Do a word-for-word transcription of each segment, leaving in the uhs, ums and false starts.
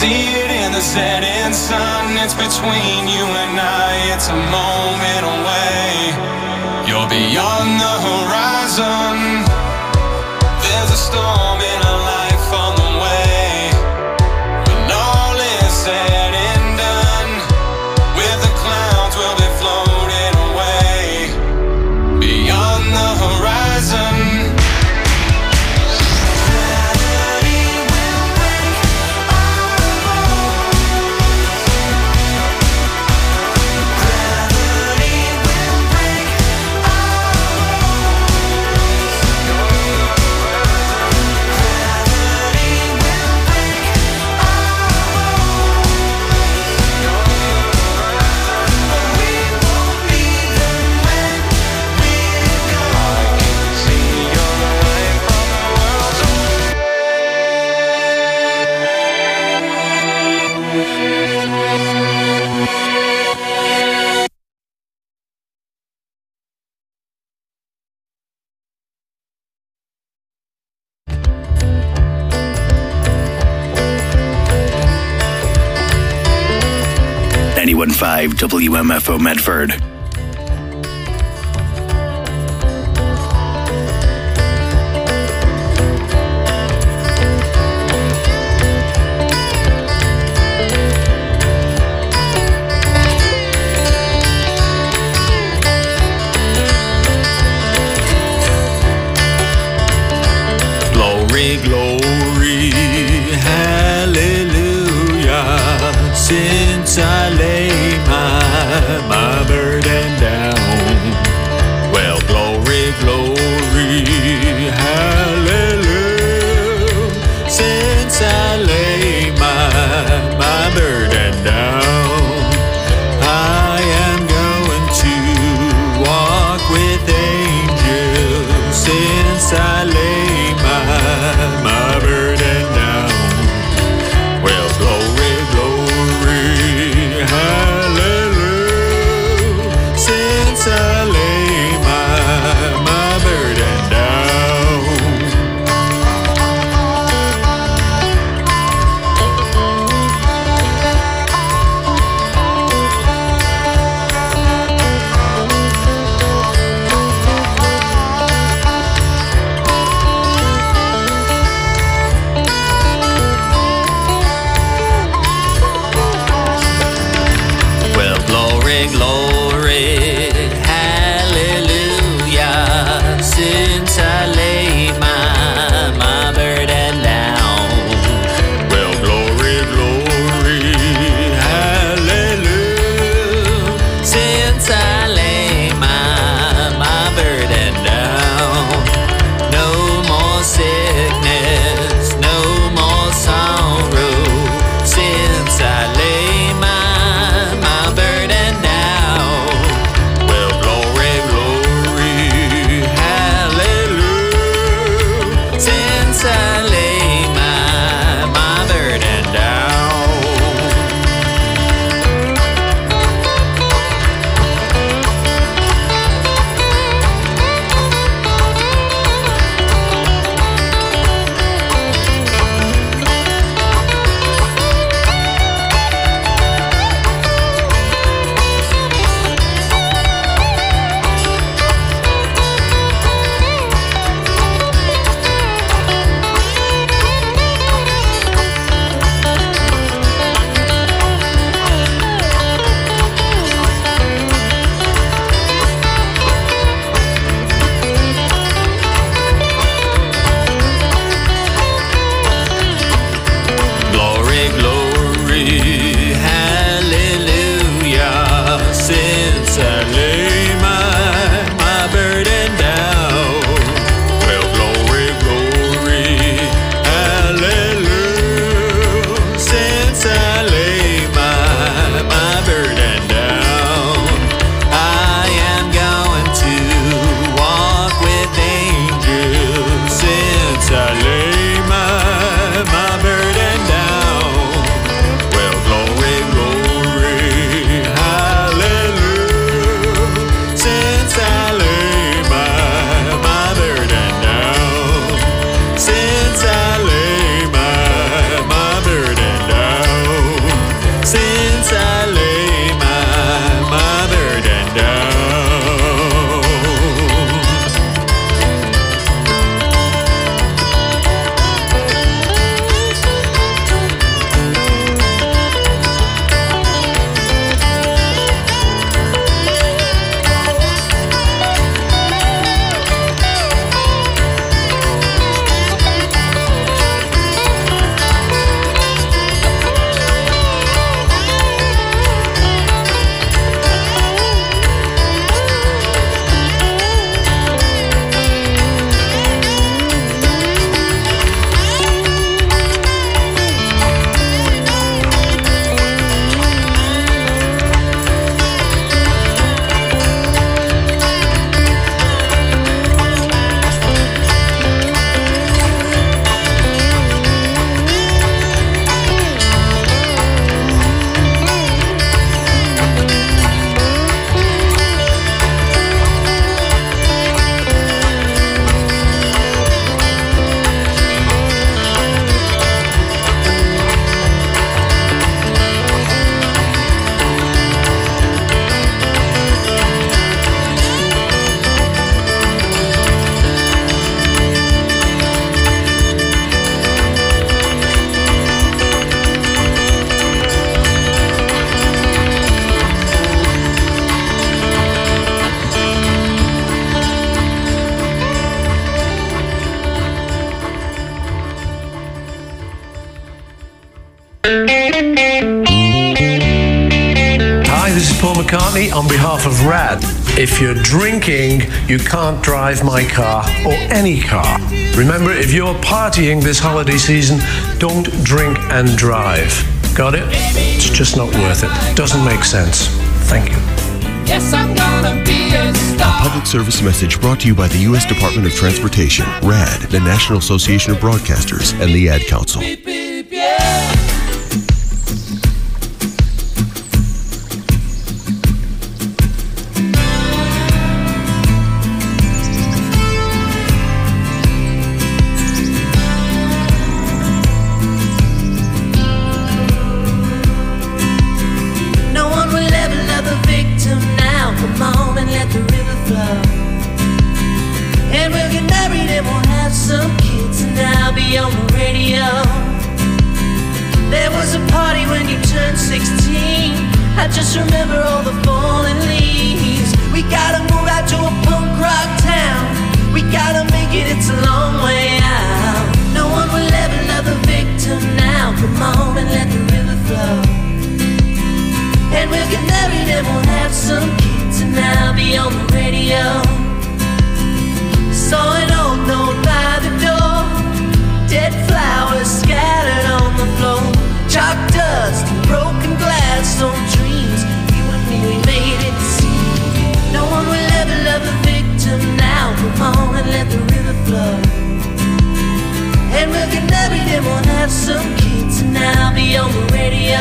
see it in the setting sun. It's between you and I, it's a moment away. You're beyond the horizon. There's a storm in our life on the way. When all is said and done, with the clouds we'll be floating away. Beyond the horizon. ninety-one point five W M F O Medford. Glory, glory, hallelujah. Since I lay my, my burden down, well, glory, glory, hallelujah. Since I lay my, my burden down, I am going to walk with angels. Since I lay my, my burden down, well, glory, glory, hallelujah. McCartney on behalf of RAD. If you're drinking, you can't drive my car or any car. Remember, if you're partying this holiday season, don't drink and drive. Got it? It's just not worth it. Doesn't make sense. Thank you. Yes, I'm gonna be a star. A public service message brought to you by the U S Department of Transportation, RAD, the National Association of Broadcasters, and the Ad Council. Beep, beep, yeah. I just remember all the fallen leaves. We gotta move out to a punk rock town. We gotta make it, it's a long way out. No one will ever love a victim now. Come on and let the river flow. And we'll get married and we'll have some kids, and I'll be on the radio. Saw an old note by the door, dead flowers scattered on the floor, chalk dust and broken glass on dreams. You and me, we made it seem. No one will ever love a victim now. Come on and let the river flow. And we'll get married and we'll have some kids, and I'll be on the radio.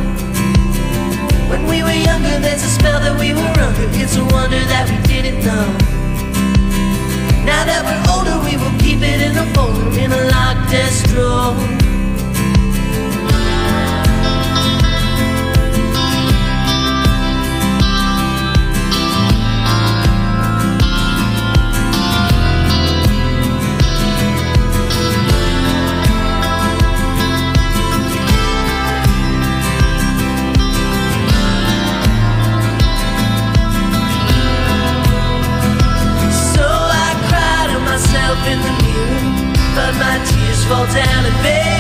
When we were younger, there's a spell that we were under. It's a wonder that we didn't know. Now that we're older, we will keep it in a folder, in a locked desk drawer. In the mirror, but my tears fall down and fade.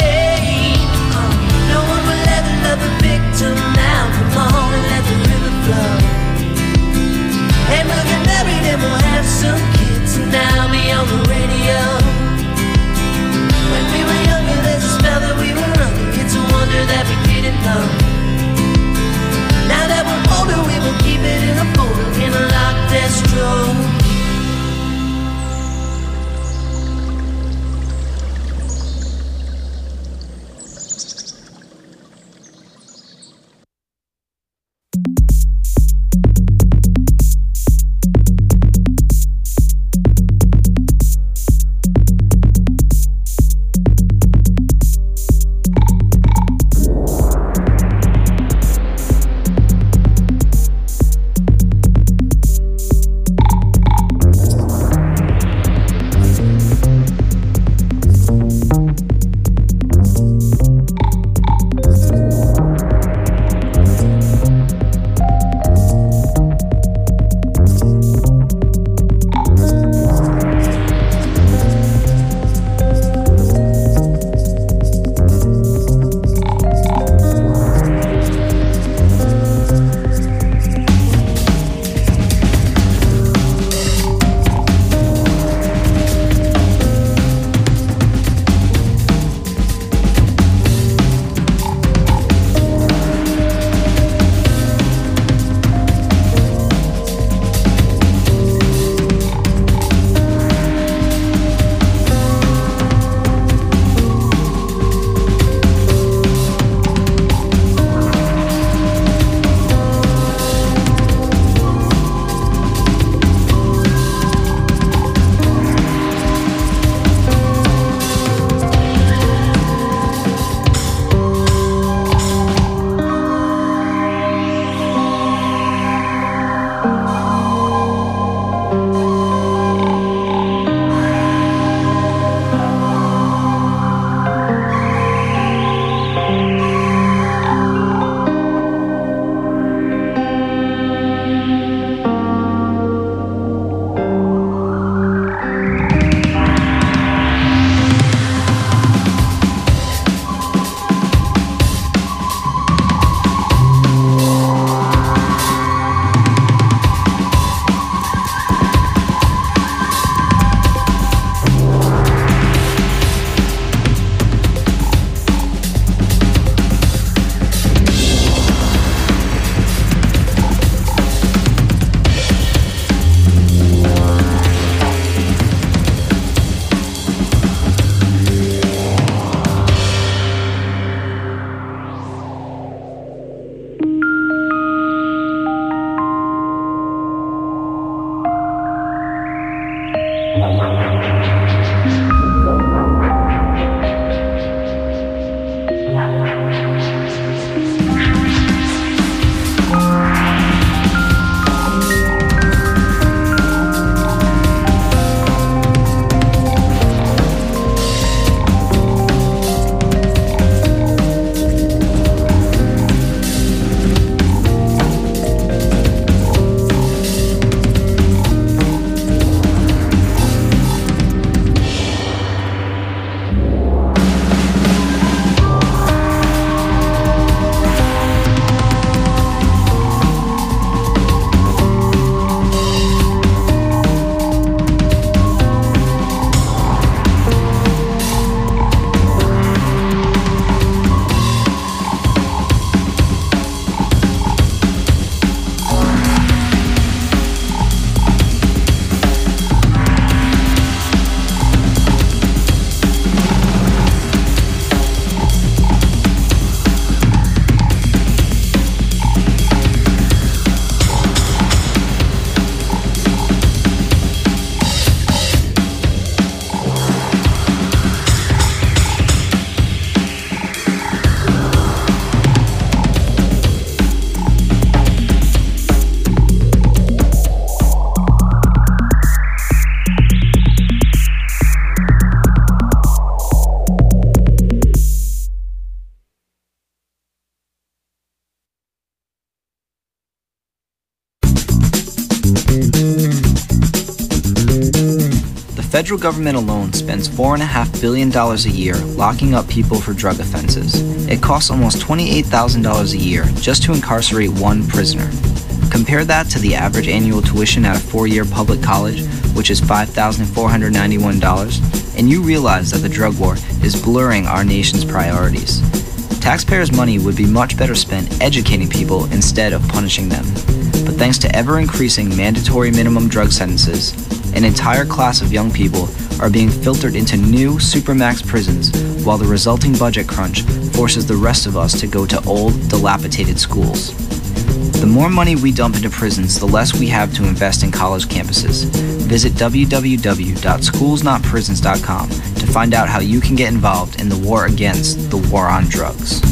The federal government alone spends four point five billion dollars a year locking up people for drug offenses. It costs almost twenty-eight thousand dollars a year just to incarcerate one prisoner. Compare that to the average annual tuition at a four-year public college, which is five thousand four hundred ninety-one dollars, and you realize that the drug war is blurring our nation's priorities. Taxpayers' money would be much better spent educating people instead of punishing them. But thanks to ever-increasing mandatory minimum drug sentences, an entire class of young people are being filtered into new supermax prisons, while the resulting budget crunch forces the rest of us to go to old, dilapidated schools. The more money we dump into prisons, the less we have to invest in college campuses. Visit w w w dot schools not prisons dot com to find out how you can get involved in the war against the war on drugs.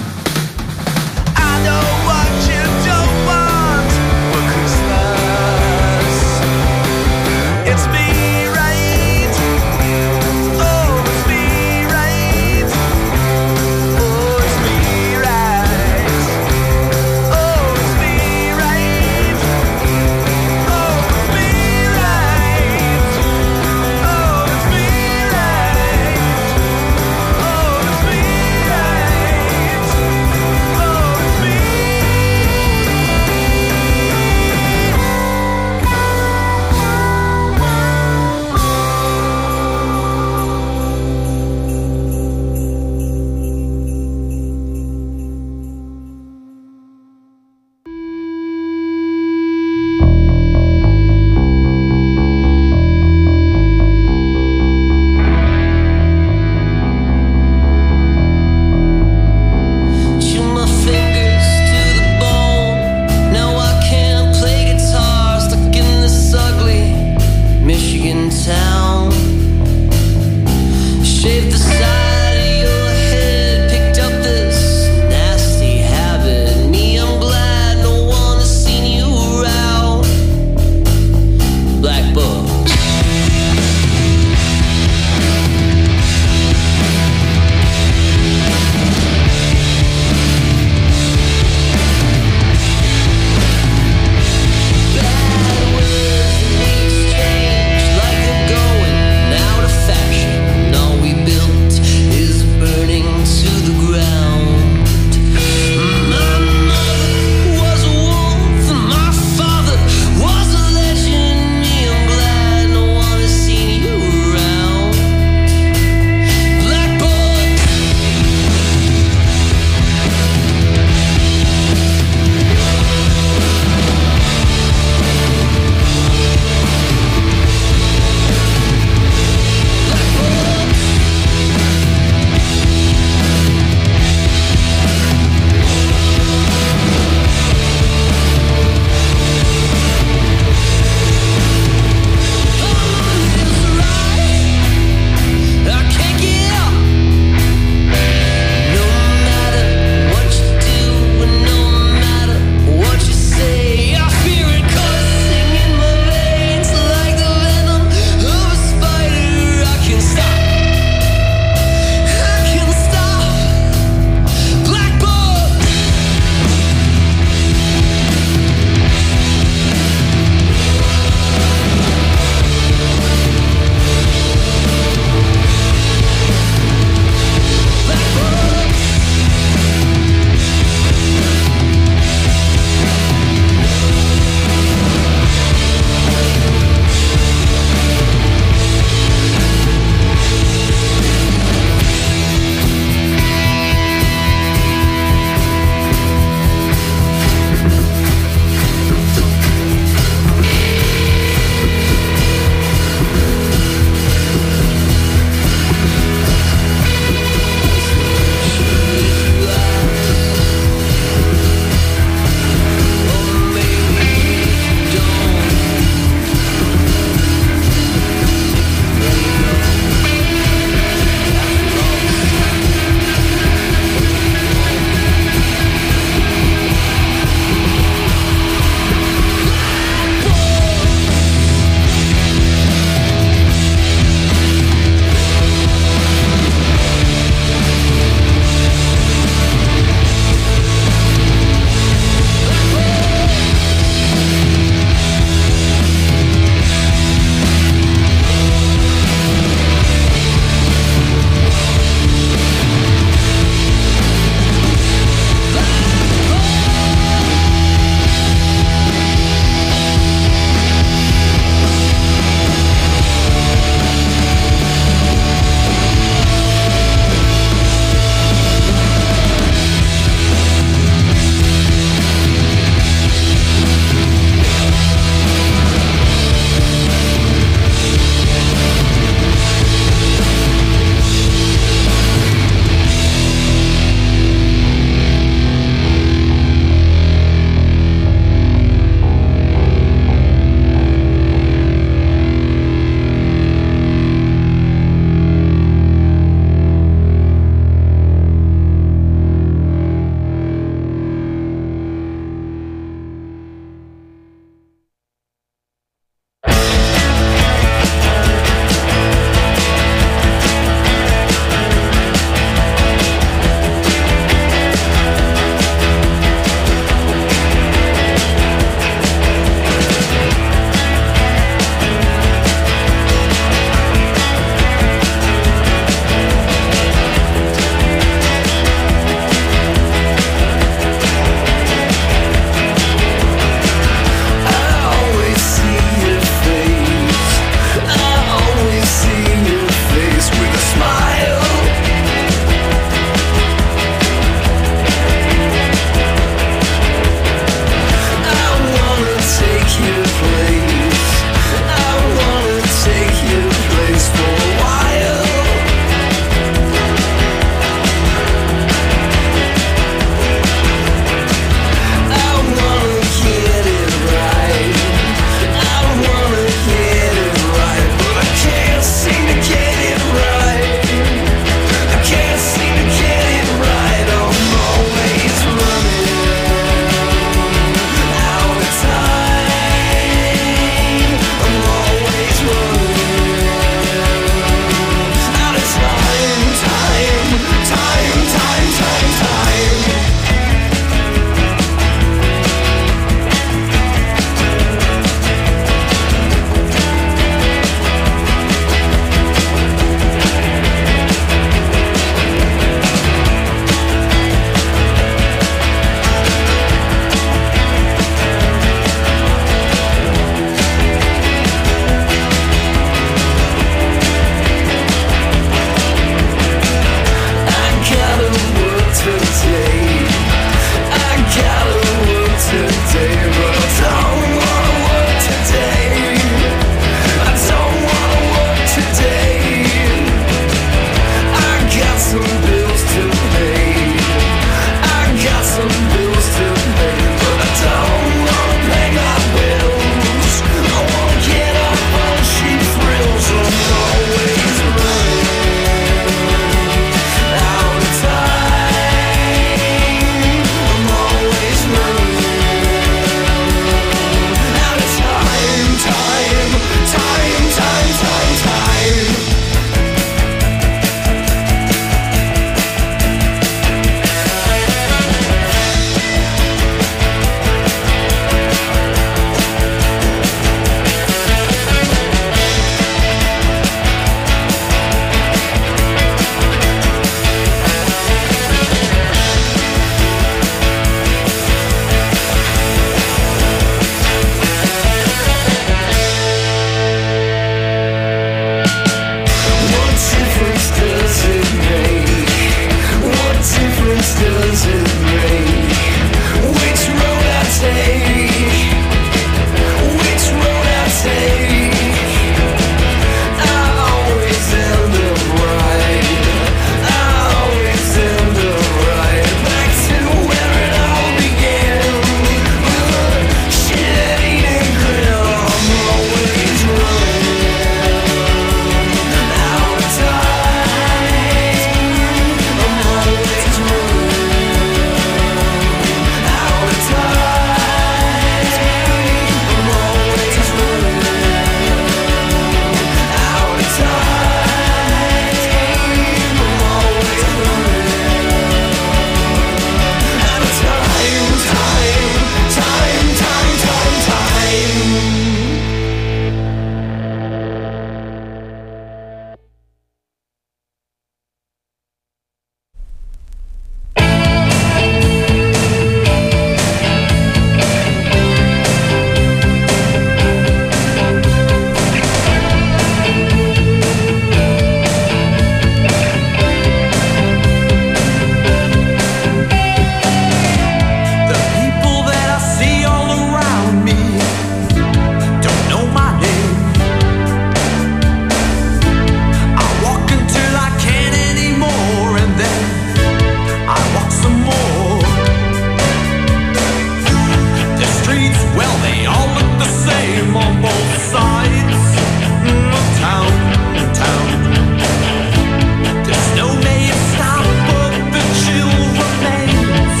same on both sides of town, town. There's no way to stop, but the chill remains.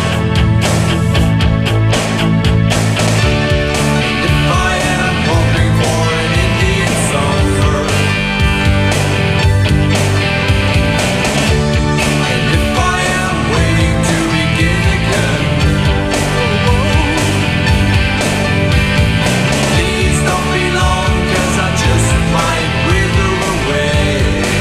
And if I am hoping for an Indian summer, and if I am waiting to begin again, please don't be long, 'cause I just might wither away.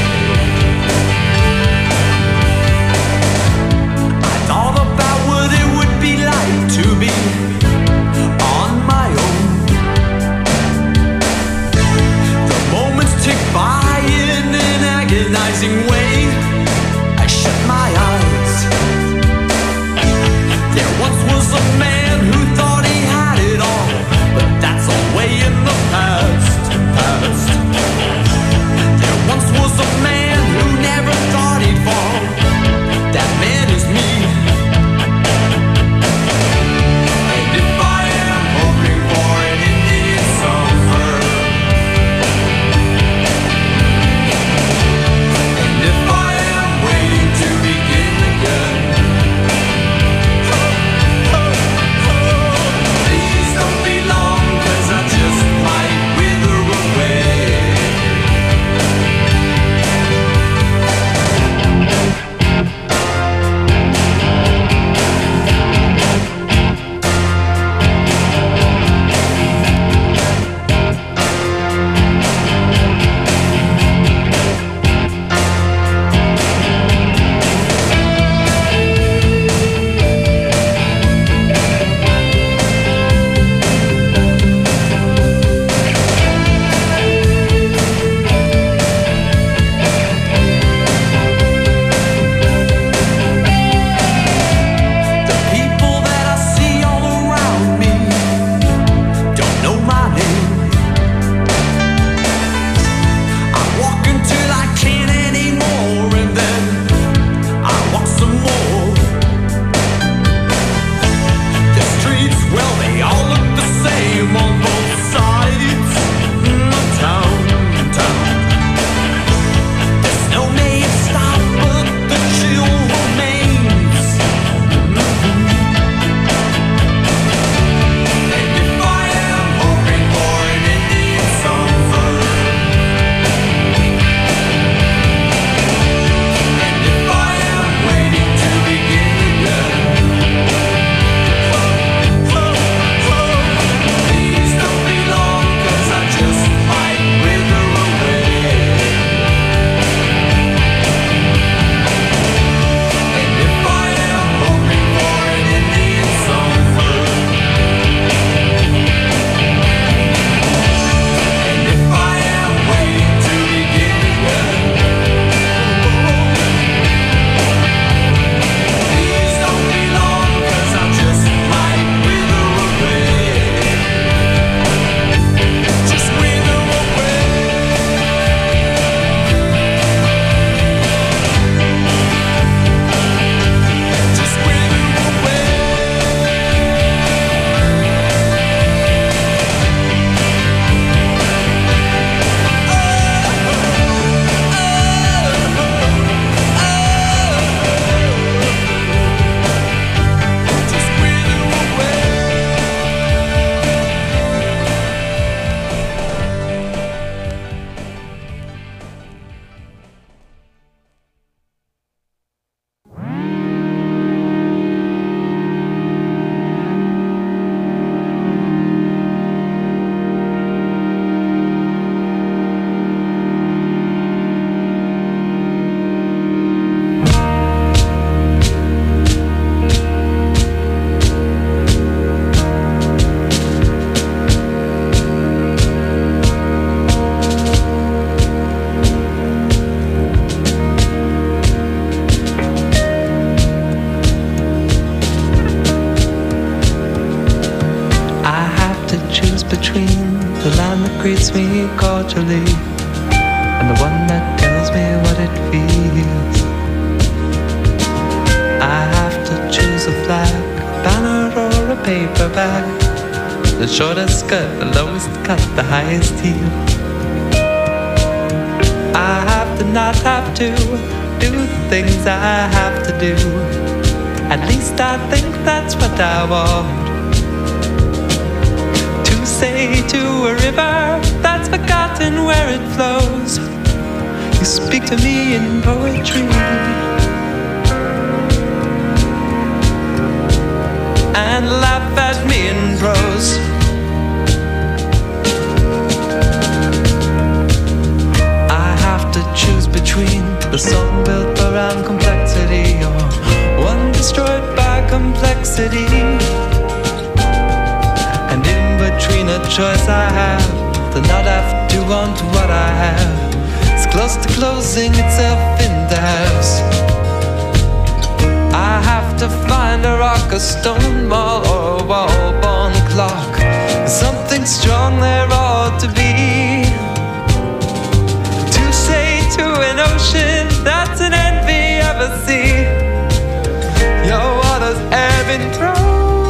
I thought about what it would be like to be on my own. The moments tick by in an agonizing way. I shut my eyes. There once was a man who thought he had it all, but that's all way in the past, past. There once was a man who never thought he'd fall. That man is me. And if I am hoping for an Indian summer, and if I am waiting to begin again, please don't be long, 'cause I just might wither away. The people that I see all around me don't know my name. I walk until I can't anymore, and then I walk some more. The streets, well, they all look the same on both sides of town, town. There's no way to stop, but the chill remains. And if I am hoping for an Indian summer, and if I am waiting to begin again, please don't be long, 'cause I just might wither away. And if I am hoping for an Indian summer, and if I am waiting to begin again, please don't be long, 'cause I just might wither away. Just wither away. Just wither away. Just wither away. I have to choose between the land that greets me cordially and the one that tells me what it feels. I have to choose a flag, banner or a paperback, the shortest skirt, the lowest cut, the highest heel. I have to not have to do the things I have to do. At least I think that's what I want. To say to a river that's forgotten where it flows, you speak to me in poetry and laugh at me in prose. I have to choose between the song built around complexity or one destroyed by complexity. And in between a choice I have to not have to want what I have. It's close to closing itself in the house. I have to find a rock, a stone wall, or a wall-born clock. Something strong there ought to be. To say to an ocean that's an envy of a sea, your waters ebb and flow.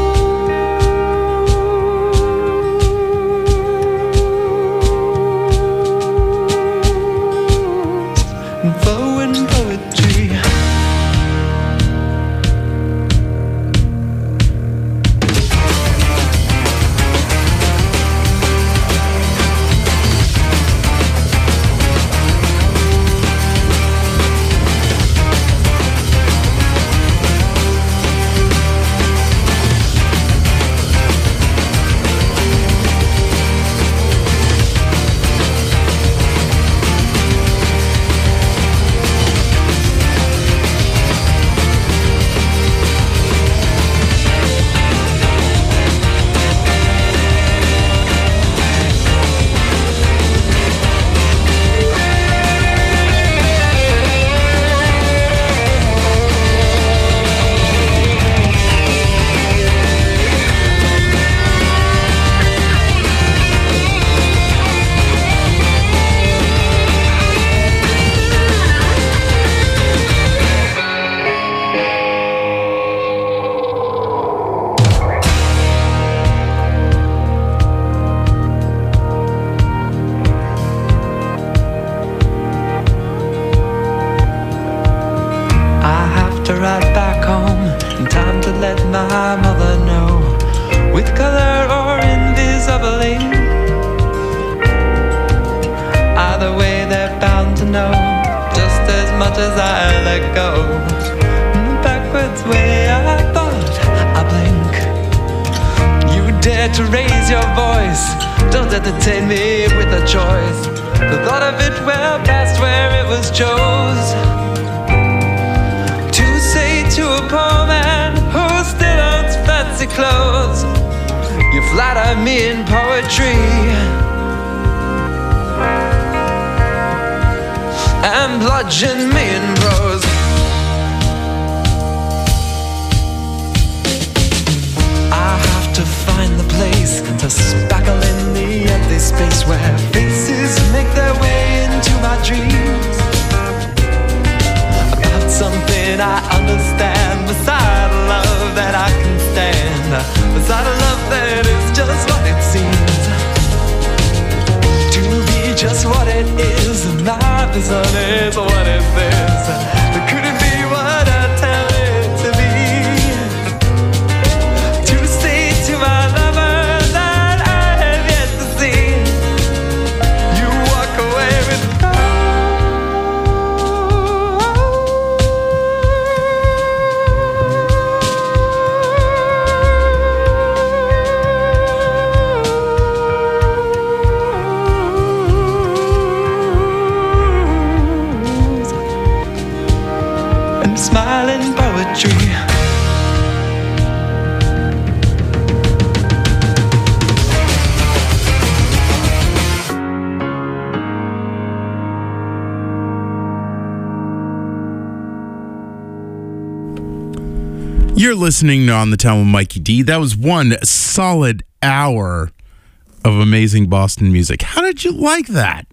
You're listening to On the Town with Mikey D. That was one solid hour of amazing Boston music. How did you like that?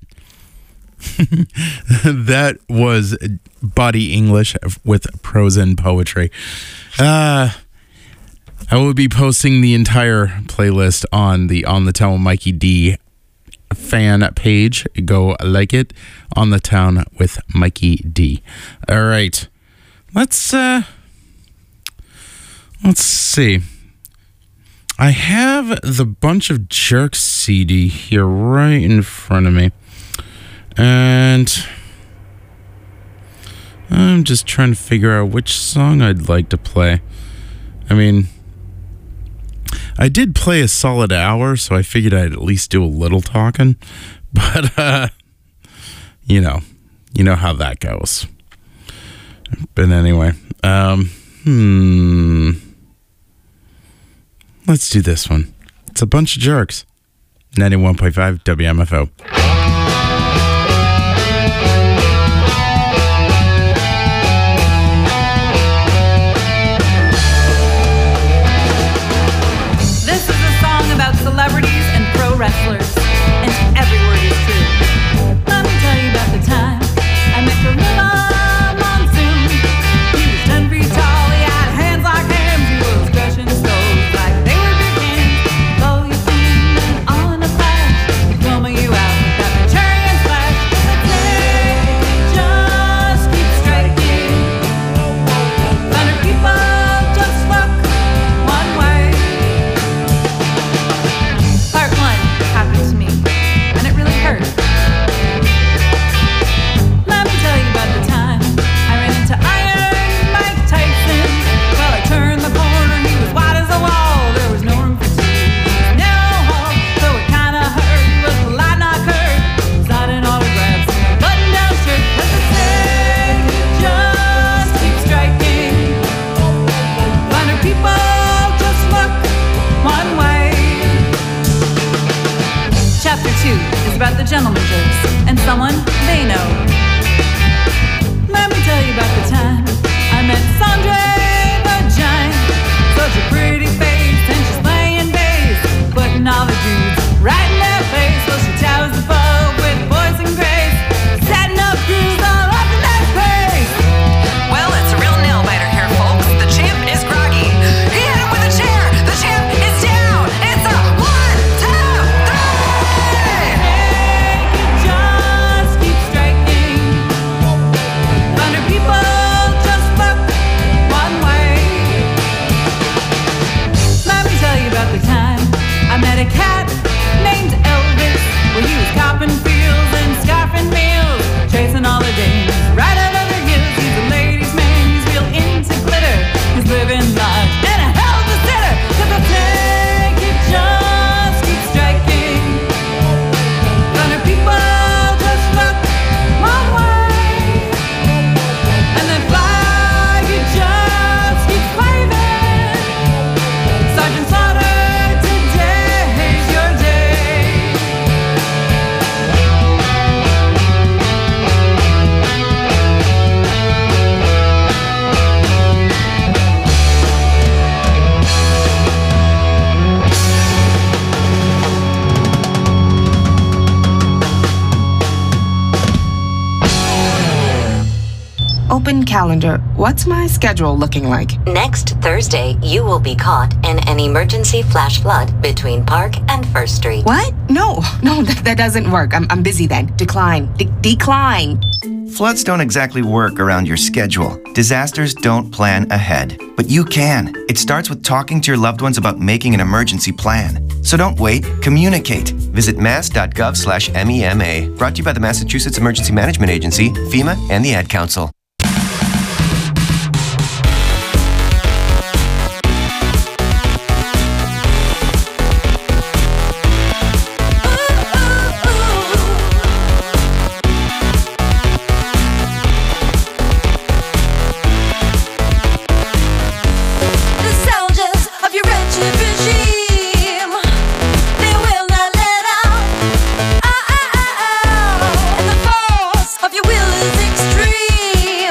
That was Buddy English with prose and poetry. Uh, I will be posting the entire playlist on the On the Town with Mikey D fan page. Go like it. On the Town with Mikey D. All right. Let's uh let's see. I have the Bunch of Jerks C D here right in front of me. And I'm just trying to figure out which song I'd like to play. I mean, I did play a solid hour, so I figured I'd at least do a little talking. But, uh, you know, you know how that goes. But anyway, um, hmm. Let's do this one. It's a Bunch of Jerks. ninety-one point five W M F O. Celebrities and pro wrestlers, and every word is true. Let me tell you about the time I met Gorilla Monsoon. He was ten feet tall, he had hands like hams, he was crushing stoves like they were big hands. Blow your phone and all in a flash, he'd comb you out with that Manchurian splash. The day just keeps striking. Thunder people just look one way. Happened to me, and it really hurt. Let me tell you about the time I ran into Iron Mike Tyson. Well, I turned the corner, he was wide as a wall. There was no room for two, narrow hall. So it kinda hurt, he was polite, not curt, signing autographs in a button-down shirt. But the day just keeps striking. Blinder people just look one way. Chapter two is about the gentleman jerks and someone they know. Let me tell you about the time I met Sandra the Giant. Such a pretty face, and she's playing bass, putting all the dudes right in their face. Well, she towers above with voice and grace, setting up crews all up in that pace. Well, it's a real nail biter here, folks. The champ is groggy. He hit him with a chair. The champ is down. It's a one, two, three. Just keep striking. Thunder people just look one way. Let me tell you about the time I met a cat named Elvis. Well, he was copping fields and scarfing meals, chasing all the dames right out of their heels. He's a ladies' man, he's real into glitter. He's living large and a hell of a sitter. 'Cause I think it just keeps striking. Thunder people just look one way. And then fly, you just keep waving. Sergeant Slaughter, today's your day. Open calendar. What's my schedule looking like? Next Thursday, you will be caught in an emergency flash flood between Park and First Street. What? No, no, that, that doesn't work. I'm, I'm busy then. Decline. De- decline. Floods don't exactly work around your schedule. Disasters don't plan ahead. But you can. It starts with talking to your loved ones about making an emergency plan. So don't wait, communicate. Visit mass.gov slash MEMA. Brought to you by the Massachusetts Emergency Management Agency, FEMA, and the Ad Council. The soldiers of your wretched regime, they will not let out. Ah, ah, ah, ah. And the force of your will is extreme.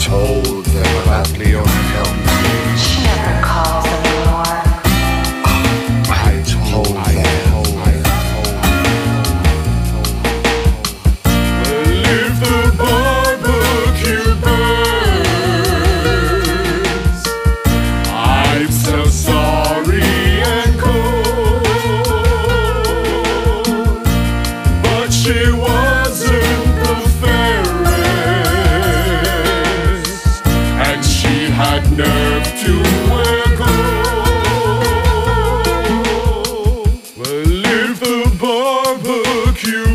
told them about Leona Helm. She never calls anymore. I told them. I told Well, if the barbecue burns, I'm so sorry and cold. But she wasn't the fairest, and she had nerve to wear gold. Well, if the barbecue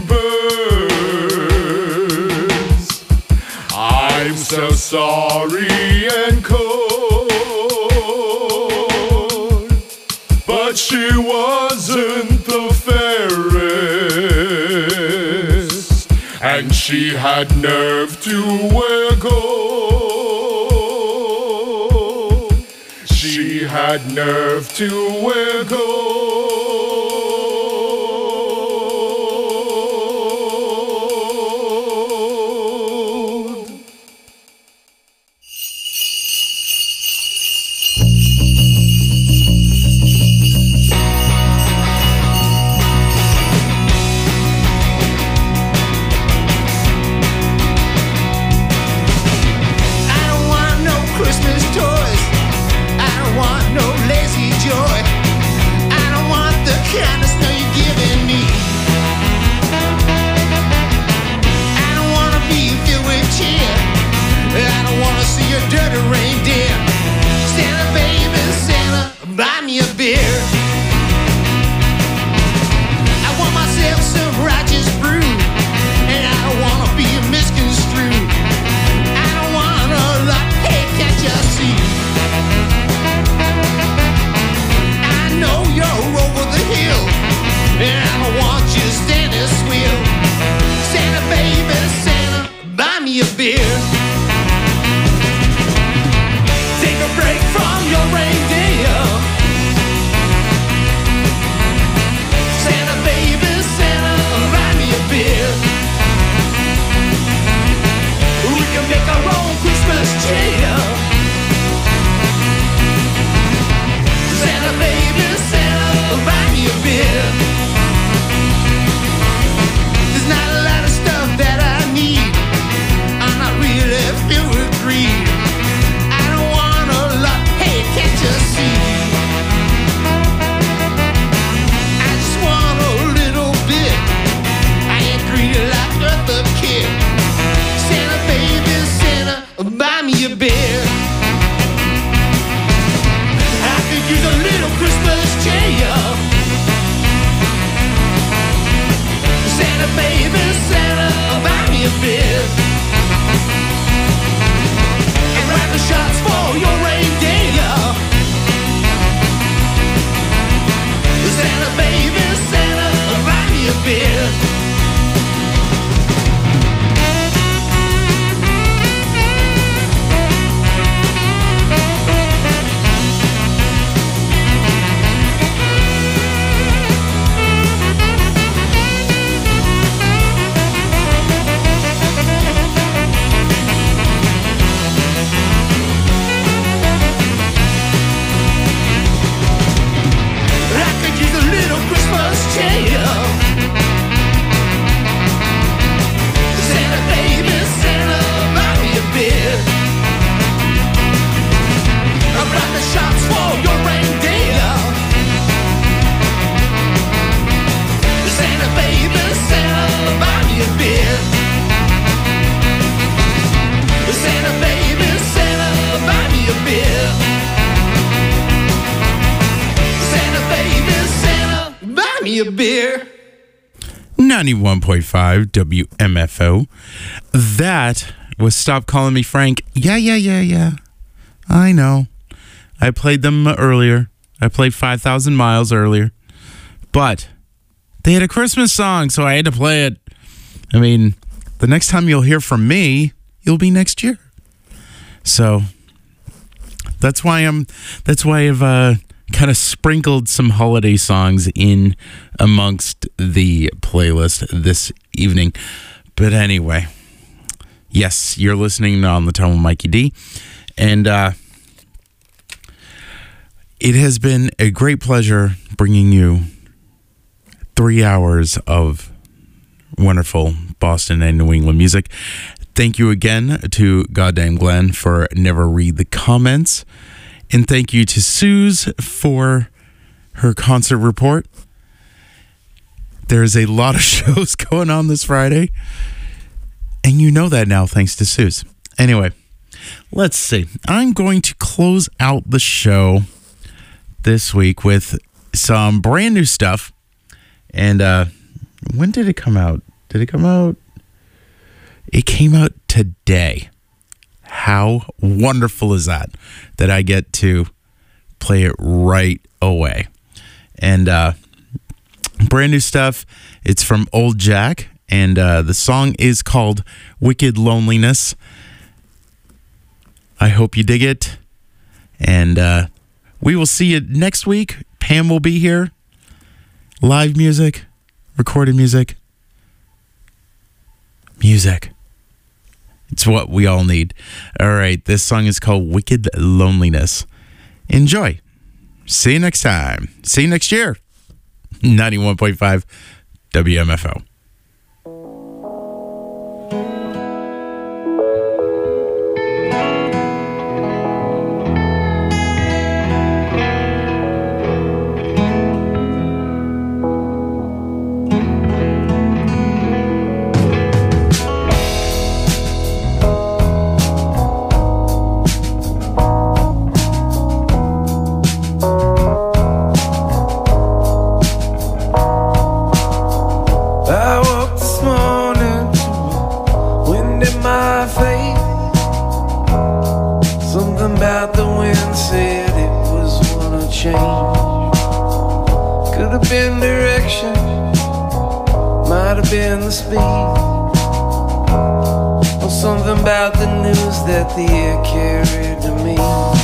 burns, I'm so sorry and cold. But she wasn't the fairest, and she had nerve to wear gold. She had nerve to wear gold. I don't want no Christmas toys. I don't want no lazy joy. I don't want the kind of snow you're giving me. I don't wanna be filled with cheer. I don't wanna see your dirty reindeer. Santa, baby, Santa, buy me a beer. I want myself some righteous brew, and I don't wanna be misconstrued. I don't want a lot, hey, can't you see? I know you're over the hill, and I don't want you standing still. Santa, baby, Santa, buy me a beer. Take a break from your reindeer. Santa, baby, Santa, buy me a beer. We can make our own Christmas cheer. Santa, baby, Santa, buy me a beer. There's not a lot of stuff that I need. I'm not really filled with greed. I don't want a lot, hey, can't you see? I just want a little bit. I ain't greedy like Eartha Kitt. Santa, baby, Santa, buy me a beer. I could use a little Christmas cheer. Santa, baby, Santa, buy me a beer. And write the shots for your reindeer. Santa, baby, Santa, buy me a beer. I could use a little Christmas cheer. Santa, baby, Santa, buy me a beer. I write the shots for your reindeer. Santa, baby, Santa, buy me a beer. Santa, baby, Santa, buy me a beer. Santa, baby, Santa, buy me a beer. ninety-one point five W M F O. That was Stop Calling Me Frank. Yeah, yeah, yeah, yeah. I know. I played them earlier. I played five thousand miles earlier. But they had a Christmas song, so I had to play it. I mean, the next time you'll hear from me, it'll be next year. So that's why I'm that's why I've uh kind of sprinkled some holiday songs in amongst the playlist this evening. But anyway, Yes, you're listening on the Tone with Mikey D. And uh, it has been a great pleasure bringing you three hours of wonderful Boston and New England music. Thank you again to Goddamn Glenn for Never Read the Comments. And thank you to Suze for her concert report. There's a lot of shows going on this Friday. And you know that now, thanks to Suze. Anyway, let's see. I'm going to close out the show this week with some brand new stuff. And uh, when did it come out? Did it come out? It came out today. How wonderful is that? That I get to play it right away. And uh, brand new stuff. It's from Old Jack. And uh, the song is called Wicked Loneliness. I hope you dig it. And uh, we will see you next week. Pam will be here. Live music, recorded music. Music. It's what we all need. All right, this song is called Wicked Loneliness. Enjoy. See you next time. See you next year. ninety-one point five W M F O. Been the speed, or something about the news that the air carried to me.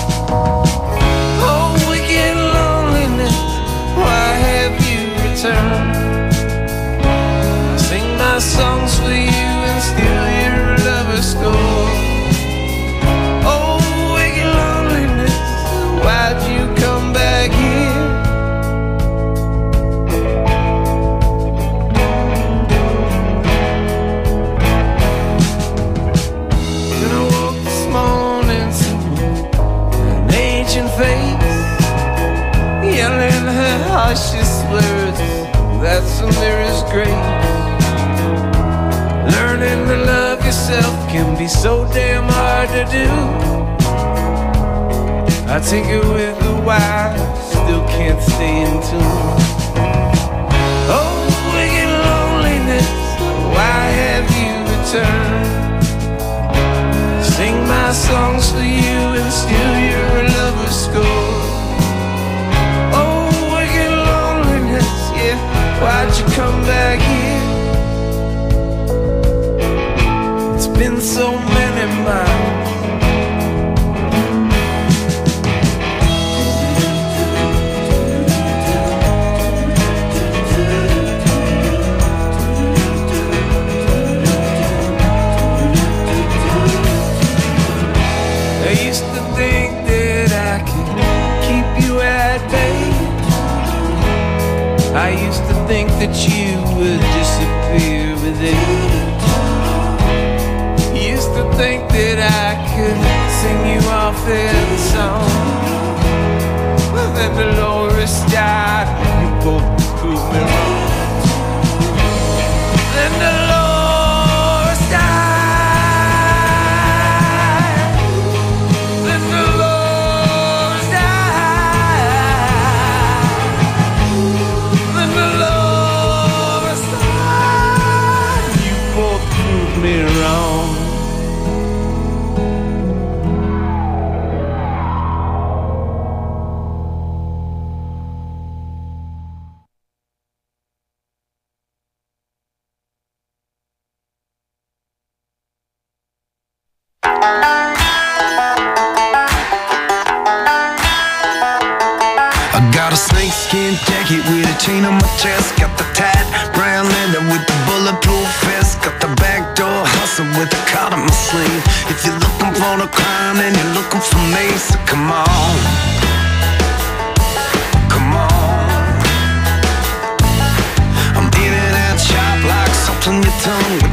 Oh, wicked loneliness, why have you returned? I sing my songs for you and still your lover score. Oh, wicked loneliness, why'd you come back here? Yelling her harshest words, that's a mirror's grace. Learning to love yourself can be so damn hard to do. I take it with a why, still can't stay in tune. Oh, wicked loneliness, why have you returned? Sing my songs for you and still you're a lover's score. Why'd you come back here? It's been so many miles. I used to think that I could keep you at bay. I used to think that you would disappear with age. Used to think that I could sing you off in song. But then Dolores died and you both proved me wrong. Then Dolores died. Then Dolores died. Then Dolores died. You both proved me wrong. I got a snakeskin jacket with a chain on my chest. Got the tight brown leather with the bulletproof vest. Got the back door hustle chaser with a card on my sleeve. If you're looking for the crime, then you're looking for me. So come on, come on. I'm in and out sharp like salt on your tongue.